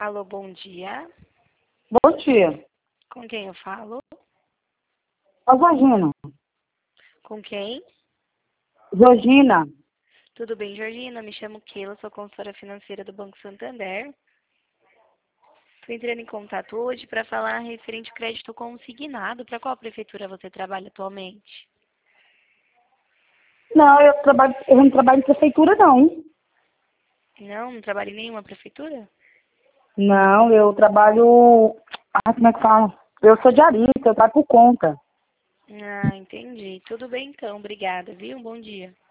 Alô, bom dia. Bom dia. Com quem eu falo? A Georgina. Com quem? Georgina. Tudo bem, Georgina? Me chamo Keila, sou consultora financeira do Banco Santander. Estou entrando em contato hoje para falar referente ao crédito consignado. Para qual prefeitura você trabalha atualmente? Não, eu não trabalho em prefeitura, não. Não trabalha em nenhuma prefeitura? Não, eu trabalho... como é que fala? Eu sou diarista, eu trabalho por conta. Ah, entendi. Tudo bem então, obrigada, viu? Um bom dia.